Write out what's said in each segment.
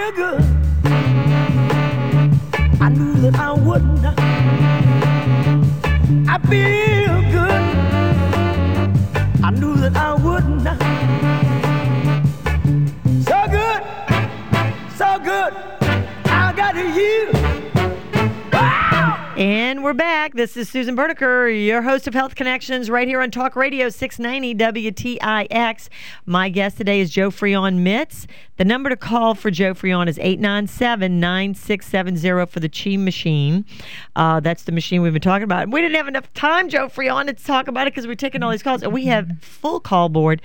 feel good. I knew that I wouldn't. I feel good. I knew that I wouldn't. So good, so good. I got you. Wow! And we're back. This is Susan Berniker, your host of Health Connections, right here on Talk Radio 690 WTIX. My guest today is Joe Frion-Mitts. The number to call for Joe Frion is 897-9670 for the Chi machine. That's the machine we've been talking about. We didn't have enough time, Joe Frion, to talk about it because we're taking all these calls. And we have full call board.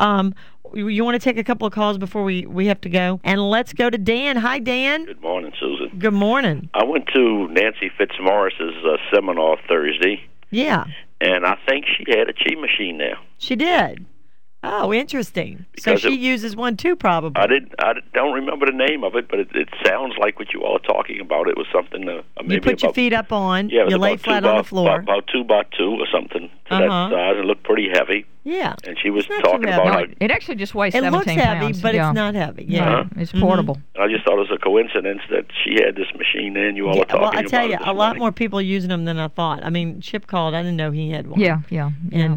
You want to take a couple of calls before we have to go? And let's go to Dan. Hi, Dan. Good morning, Susan. Good morning. I went to Nancy Fitzmaurice's seminar Thursday. Yeah. And I think she had a Chi machine there. She did. Oh, interesting. Because so she uses one too, probably. I don't remember the name of it, but it sounds like what you all are talking about. It was something maybe you put your feet up on. Yeah, you lay flat on the floor. About 2 by 2 or something to that size. It looked pretty heavy. Yeah. And she was talking about how it actually just weighs 17 pounds. It looks heavy, but yeah. it's not heavy. Yeah. It's portable. I just thought it was a coincidence that she had this machine there and you all are talking about it. Well, I tell you, this a lot morning. more people are using them than I thought. I mean, Chip called. I didn't know he had one. Yeah. And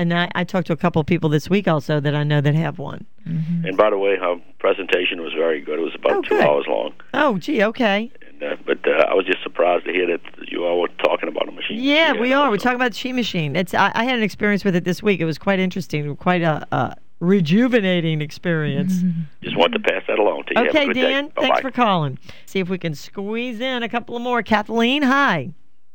I talked to a couple of people this week also that I know that have one. Mm-hmm. And by the way, her presentation was very good. It was about 2 hours long. Oh, gee, okay. But I was just surprised to hear that you all were talking about a machine. Yeah, we are. We're talking about the Chi machine. I had an experience with it this week. It was quite interesting, quite a rejuvenating experience. Just want to pass that along to you. Okay, Have a good day. Dan, Bye-bye. thanks for calling. See if we can squeeze in a couple of more. Kathleen, hi.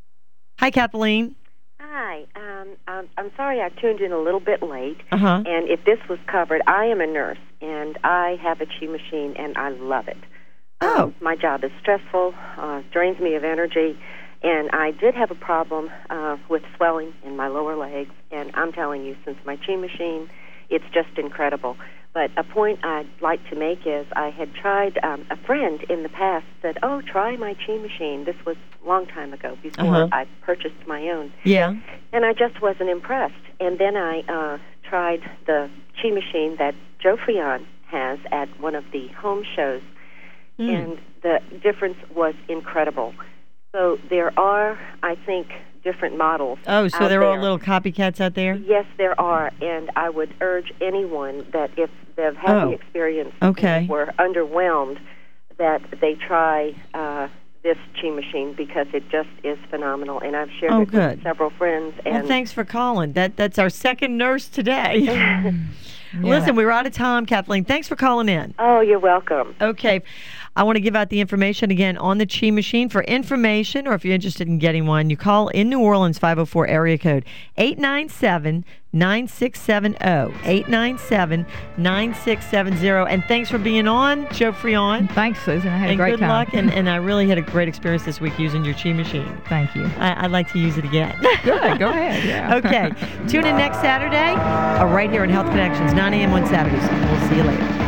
Hi, Kathleen. Hi. I'm sorry I tuned in a little bit late. Uh-huh. And if this was covered, I am a nurse, and I have a Chi machine, and I love it. Oh. My job is stressful, drains me of energy, and I did have a problem with swelling in my lower legs, and I'm telling you, since my Chi machine, it's just incredible. But a point I'd like to make is I had tried, a friend in the past said, oh, try my Chi machine. This was a long time ago, before I purchased my own. Yeah. And I just wasn't impressed. And then I tried the Chi machine that Joe Frion has at one of the home shows, and the difference was incredible. So there are, I think, different models. Oh, so there are little copycats out there? Yes, there are, and I would urge anyone that if they've had the experience and were underwhelmed, that they try this Chi machine because it just is phenomenal. And I've shared it with several friends. And well, thanks for calling. That's our second nurse today. Listen, we were out of time, Kathleen. Thanks for calling in. Oh, you're welcome. Okay. I want to give out the information again on the Chi machine. For information, or if you're interested in getting one, you call in New Orleans 504 area code 897-9670. 897-9670. And thanks for being on, Joe Frion. Thanks, Susan. I had a great time. And good luck. And I really had a great experience this week using your Chi machine. Thank you. I'd like to use it again. Good. Go ahead. Yeah. Okay. Tune in next Saturday right here on Health Connections, 9 a.m. on Saturdays. We'll see you later.